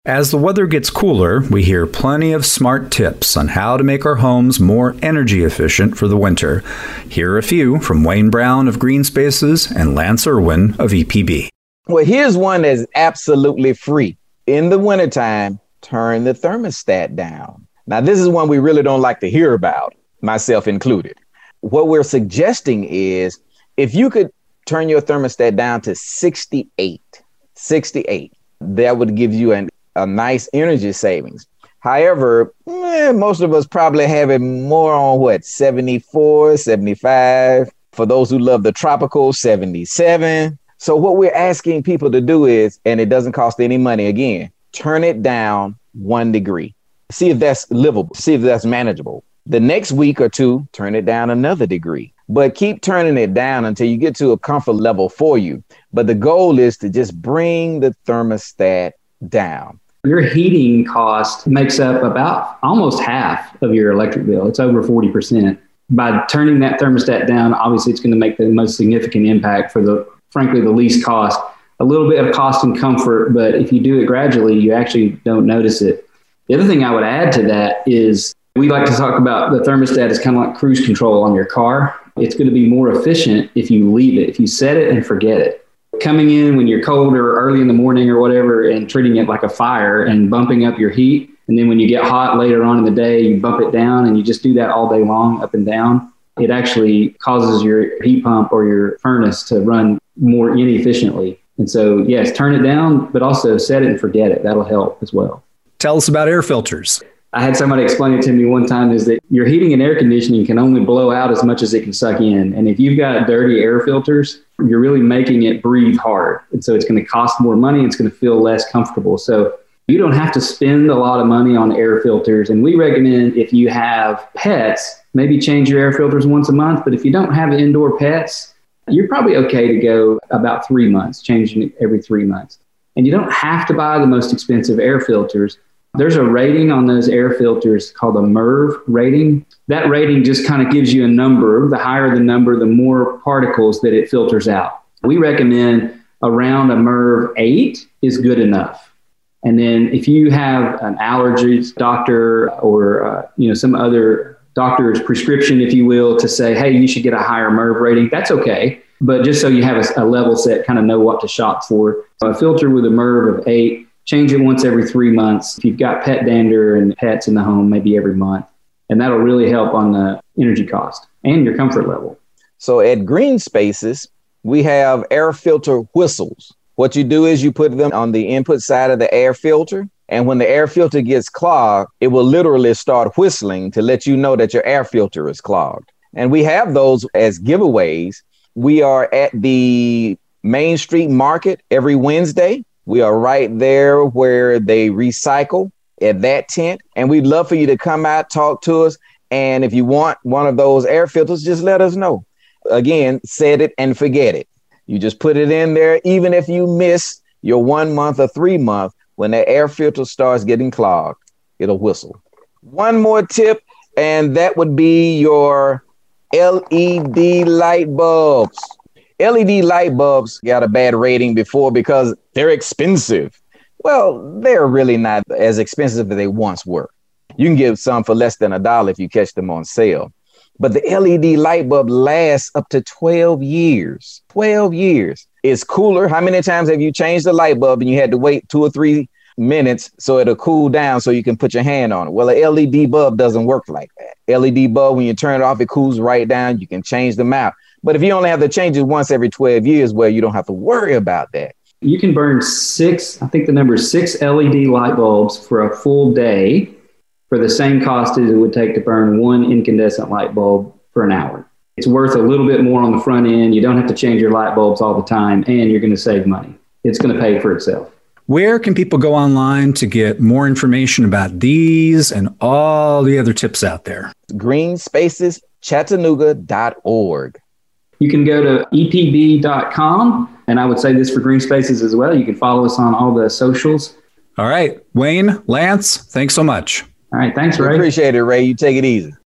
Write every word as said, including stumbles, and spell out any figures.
As the weather gets cooler, we hear plenty of smart tips on how to make our homes more energy efficient for the winter. Here are a few from Wayne Brown of Green Spaces and Lance Irwin of E P B. Well, here's one that's absolutely free. In the wintertime, turn the thermostat down. Now, this is one we really don't like to hear about, myself included. What we're suggesting is if you could turn your thermostat down to sixty-eight, sixty-eight, that would give you an a nice energy savings. However, eh, most of us probably have it more on what, seventy-four, seventy-five. For those who love the tropical, seventy-seven. So what we're asking people to do is, and it doesn't cost any money again, turn it down one degree. See if that's livable. See if that's manageable. The next week or two, turn it down another degree. But keep turning it down until you get to a comfort level for you. But the goal is to just bring the thermostat down. Your heating cost makes up about almost half of your electric bill. It's over forty percent. By turning that thermostat down, obviously it's going to make the most significant impact for the, frankly, the least cost. A little bit of cost and comfort, but if you do it gradually, you actually don't notice it. The other thing I would add to that is we like to talk about the thermostat as kind of like cruise control on your car. It's going to be more efficient if you leave it, if you set it and forget it. Coming in when you're cold or early in the morning or whatever and treating it like a fire and bumping up your heat. And then when you get hot later on in the day, you bump it down and you just do that all day long, up and down. It actually causes your heat pump or your furnace to run more inefficiently. And so, yes, turn it down, but also set it and forget it. That'll help as well. Tell us about air filters. I had somebody explain it to me one time is that your heating and air conditioning can only blow out as much as it can suck in. And if you've got dirty air filters, you're really making it breathe hard. And so it's going to cost more money. It's going to feel less comfortable. So you don't have to spend a lot of money on air filters. And we recommend if you have pets, maybe change your air filters once a month. But if you don't have indoor pets, you're probably okay to go about three months, changing it every three months. And you don't have to buy the most expensive air filters. There's a rating on those air filters called a MERV rating. That rating just kind of gives you a number. The higher the number, the more particles that it filters out. We recommend around a MERV eight is good enough. And then if you have an allergies doctor or uh, you know some other doctor's prescription, if you will, to say, hey, you should get a higher MERV rating, that's okay. But just so you have a, a level set, kind of know what to shop for. So a filter with a MERV of eight, change it once every three months. If you've got pet dander and pets in the home, maybe every month. And that'll really help on the energy cost and your comfort level. So at Green Spaces, we have air filter whistles. What you do is you put them on the input side of the air filter. And when the air filter gets clogged, it will literally start whistling to let you know that your air filter is clogged. And we have those as giveaways. We are at the Main Street Market every Wednesday. We are right there where they recycle at that tent. And we'd love for you to come out, talk to us. And if you want one of those air filters, just let us know. Again, set it and forget it. You just put it in there. Even if you miss your one month or three month, when the air filter starts getting clogged, it'll whistle. One more tip, and that would be your L E D light bulbs. L E D light bulbs got a bad rating before because they're expensive. Well, they're really not as expensive as they once were. You can get some for less than a dollar if you catch them on sale. But the L E D light bulb lasts up to twelve years. twelve years. It's cooler. How many times have you changed the light bulb and you had to wait two or three minutes so it'll cool down so you can put your hand on it? Well, an L E D bulb doesn't work like that. L E D bulb, when you turn it off, it cools right down. You can change them out. But if you only have to change it once every twelve years, well, you don't have to worry about that. You can burn six, I think the number is six L E D light bulbs for a full day for the same cost as it would take to burn one incandescent light bulb for an hour. It's worth a little bit more on the front end. You don't have to change your light bulbs all the time, and you're going to save money. It's going to pay for itself. Where can people go online to get more information about these and all the other tips out there? green spaces chattanooga dot org. You can go to E P B dot com, and I would say this for Green Spaces as well. You can follow us on all the socials. All right. Wayne, Lance, thanks so much. All right. Thanks, Ray. We appreciate it, Ray. You take it easy.